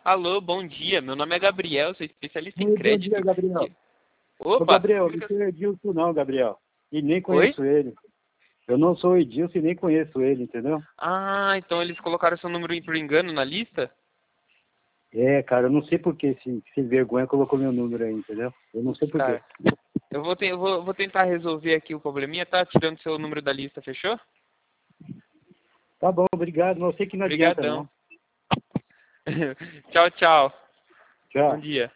Alô, bom dia. Meu nome é Gabriel, sou especialista em Bom crédito. dia, Gabriel. Ô, Opa! Gabriel, não sou o Edilson não, Gabriel. E nem Oi? conheço ele. Eu não sou o Edilson e nem conheço ele, entendeu? Ah, então eles colocaram seu número por engano na lista? É, cara, eu não sei por que esse sem vergonha colocou meu número aí, entendeu? Eu não sei por quê. Tá. Eu vou tentar resolver aqui o probleminha, tá? Tirando seu número da lista, fechou? Tá bom, obrigado, mas eu sei que não adianta Obrigadão. não. Tchau, tchau. Bom Tchau. dia.